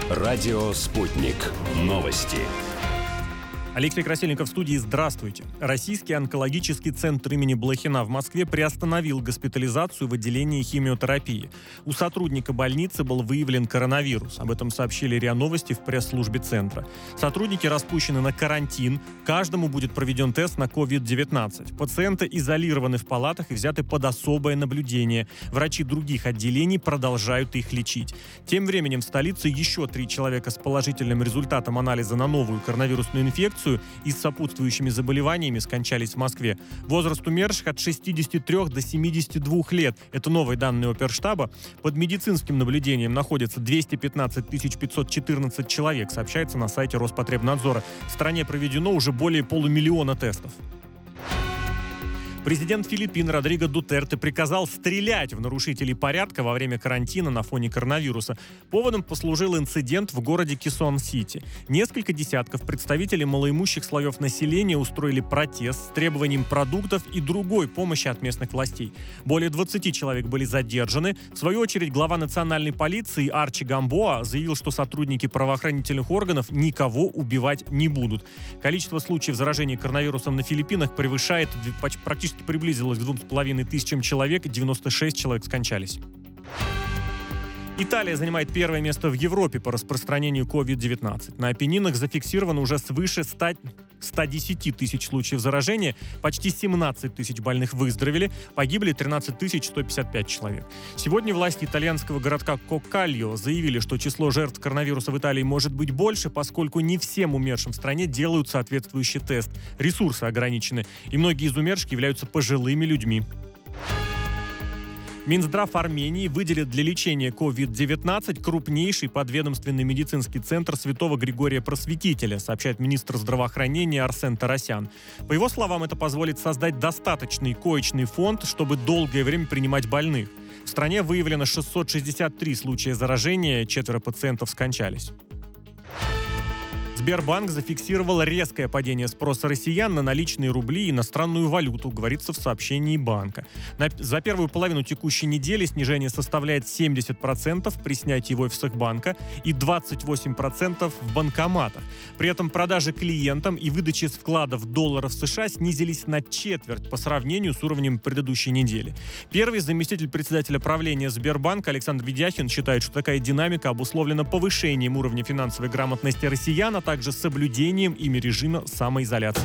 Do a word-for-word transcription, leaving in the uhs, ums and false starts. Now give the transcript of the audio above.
Радио «Спутник». Новости. Алексей Красильников в студии. Здравствуйте. Российский онкологический центр имени Блохина в Москве приостановил госпитализацию в отделении химиотерапии. У сотрудника больницы был выявлен коронавирус. Об этом сообщили РИА Новости в пресс-службе центра. Сотрудники распущены на карантин. Каждому будет проведен тест на ковид девятнадцать. Пациенты изолированы в палатах и взяты под особое наблюдение. Врачи других отделений продолжают их лечить. Тем временем в столице еще три человека с положительным результатом анализа на новую коронавирусную инфекцию и с сопутствующими заболеваниями скончались в Москве. Возраст умерших от шестидесяти трёх до семидесяти двух лет. Это новые данные Оперштаба. Под медицинским наблюдением находится двести пятнадцать тысяч пятьсот четырнадцать человек, сообщается на сайте Роспотребнадзора. В стране проведено уже более полумиллиона тестов. Президент Филиппин Родриго Дутерте приказал стрелять в нарушителей порядка во время карантина на фоне коронавируса. Поводом послужил инцидент в городе Кесон-Сити. Несколько десятков представителей малоимущих слоев населения устроили протест с требованием продуктов и другой помощи от местных властей. Более двадцати человек были задержаны. В свою очередь, глава национальной полиции Арчи Гамбоа заявил, что сотрудники правоохранительных органов никого убивать не будут. Количество случаев заражения коронавирусом на Филиппинах превышает практически приблизилось к двум с половиной тысячам человек, девяносто шесть человек скончались. Италия занимает первое место в Европе по распространению ковид девятнадцать. На Апеннинах зафиксировано уже свыше ста десяти тысяч случаев заражения, почти семнадцать тысяч больных выздоровели, погибли тринадцать тысяч сто пятьдесят пять человек. Сегодня власти итальянского городка Коккальо заявили, что число жертв коронавируса в Италии может быть больше, поскольку не всем умершим в стране делают соответствующий тест. Ресурсы ограничены, и многие из умерших являются пожилыми людьми. Минздрав Армении выделит для лечения ковид девятнадцать крупнейший подведомственный медицинский центр Святого Григория Просветителя, сообщает министр здравоохранения Арсен Тарасян. По его словам, это позволит создать достаточный коечный фонд, чтобы долгое время принимать больных. В стране выявлено шестьсот шестьдесят три случая заражения, четверо пациентов скончались. Сбербанк зафиксировал резкое падение спроса россиян на наличные рубли и иностранную валюту, говорится в сообщении банка. На, за первую половину текущей недели снижение составляет семьдесят процентов при снятии в офисах банка и двадцать восемь процентов в банкоматах. При этом продажи клиентам и выдачи с вкладов долларов США снизились на четверть по сравнению с уровнем предыдущей недели. Первый заместитель председателя правления Сбербанка Александр Ведяхин считает, что такая динамика обусловлена повышением уровня финансовой грамотности россиян, а также соблюдением ими режима самоизоляции.